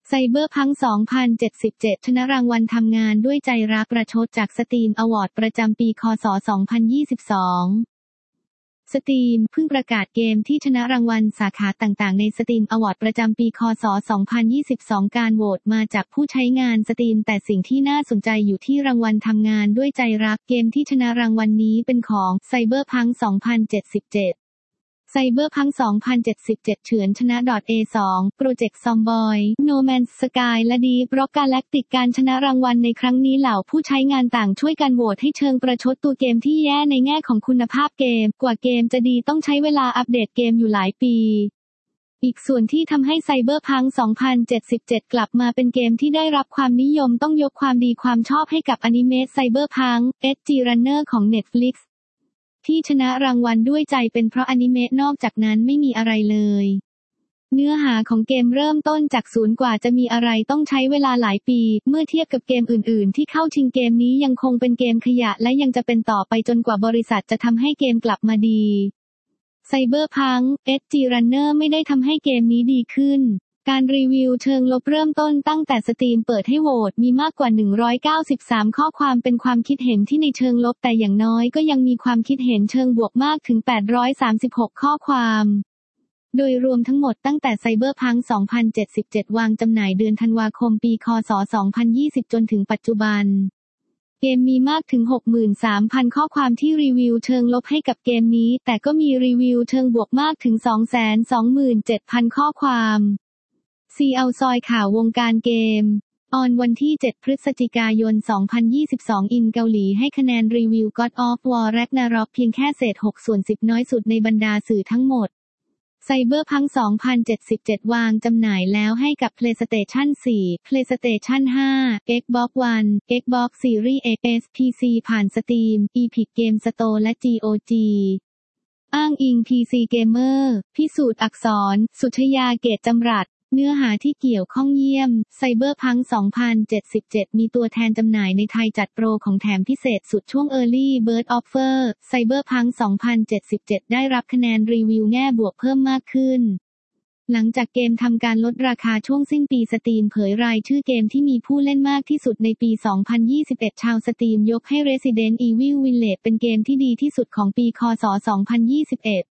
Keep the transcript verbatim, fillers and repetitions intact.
ไซเบอร์พังก์สองพันเจ็ดสิบเจ็ด ชนะรางวัลทำงานด้วยใจรักประชดจากสตรีมอวอร์ดประจำปีคศสองพันยี่สิบสองสตรีมเพิ่งประกาศเกมที่ชนะรางวัลสาขาต่างๆในสตรีมอวอร์ดประจำปีคศสองพันยี่สิบสองการโหวตมาจากผู้ใช้งานสตรีมแต่สิ่งที่น่าสนใจอยู่ที่รางวัลทำงานด้วยใจรักเกมที่ชนะรางวัลนี้เป็นของไซเบอร์พังก์สองพันเจ็ดสิบเจ็ดไซเบอร์พังก์สองพันเจ็ดสิบเจ็ดเฉือนชนะ .เอ สอง โปรเจกต์ซอมบอย โนแมนสกายและดีฟร็อกกาแล็กติกการชนะรางวัลในครั้งนี้เหล่าผู้ใช้งานต่างช่วยกันโหวตให้เชิงประชดตัวเกมที่แย่ในแง่ของคุณภาพเกมกว่าเกมจะดีต้องใช้เวลาอัปเดตเกมอยู่หลายปีอีกส่วนที่ทำให้ไซเบอร์พังก์สองพันเจ็ดสิบเจ็ดกลับมาเป็นเกมที่ได้รับความนิยมต้องยกความดีความชอบให้กับอนิเมะไซเบอร์พังก์ เอส จี Runner ของ Netflixที่ชนะรางวัลด้วยใจเป็นเพราะอนิเมะนอกจากนั้นไม่มีอะไรเลยเนื้อหาของเกมเริ่มต้นจากศูนย์กว่าจะมีอะไรต้องใช้เวลาหลายปีเมื่อเทียบกับเกมอื่นๆที่เข้าชิงเกมนี้ยังคงเป็นเกมขยะและยังจะเป็นต่อไปจนกว่าบริษัทจะทำให้เกมกลับมาดีไซเบอร์พังก์ เอส จี Runner ไม่ได้ทำให้เกมนี้ดีขึ้นการรีวิวเชิงลบเริ่มต้นตั้งแต่สตรีมเปิดให้โหวตมีมากกว่าหนึ่งร้อยเก้าสิบสามข้อความเป็นความคิดเห็นที่ในเชิงลบแต่อย่างน้อยก็ยังมีความคิดเห็นเชิงบวกมากถึงแปดร้อยสามสิบหกข้อความโดยรวมทั้งหมดตั้งแต่ไซเบอร์พังก์สองพันเจ็ดสิบเจ็ดวางจำหน่ายเดือนธันวาคมปีคศสองพันยี่สิบจนถึงปัจจุบันเกมมีมากถึง หกหมื่นสามพัน ข้อความที่รีวิวเชิงลบให้กับเกมนี้แต่ก็มีรีวิวเชิงบวกมากถึง สองแสนสองหมื่นเจ็ดพัน ข้อความซีเอาซอยข่าววงการเกมออนวันที่เจ็ดพฤศจิกายนสองพันยี่สิบสองอินเกาหลีให้คะแนนรีวิว God of War Ragnarok เพียงแค่เศษหกส่วนสิบน้อยสุดในบรรดาสื่อทั้งหมดไซเบอร์พังก์สองพันเจ็ดสิบเจ็ดวางจำหน่ายแล้วให้กับ PlayStation โฟร์ PlayStation ไฟว์ Xbox One Xbox Series X พี ซี ผ่าน Steam Epic Game Store และ จี โอ จี อ้างอิง พี ซี Gamer พิสูจน์อักษรสุชยาเกตจำรัดเนื้อหาที่เกี่ยวข้องเยี่ยมไซเบอร์พังก์สองพันเจ็ดสิบเจ็ดมีตัวแทนจำหน่ายในไทยจัดโปรของแถมพิเศษสุดช่วง Early Bird Offer ไซเบอร์พังก์สองพันเจ็ดสิบเจ็ดได้รับคะแนนรีวิวแง่บวกเพิ่มมากขึ้นหลังจากเกมทำการลดราคาช่วงสิ้นปีสตรีมเผยรายชื่อเกมที่มีผู้เล่นมากที่สุดในปีสองพันยี่สิบเอ็ดชาวสตรีมยกให้ Resident Evil Village เป็นเกมที่ดีที่สุดของปีคศสองพันยี่สิบเอ็ด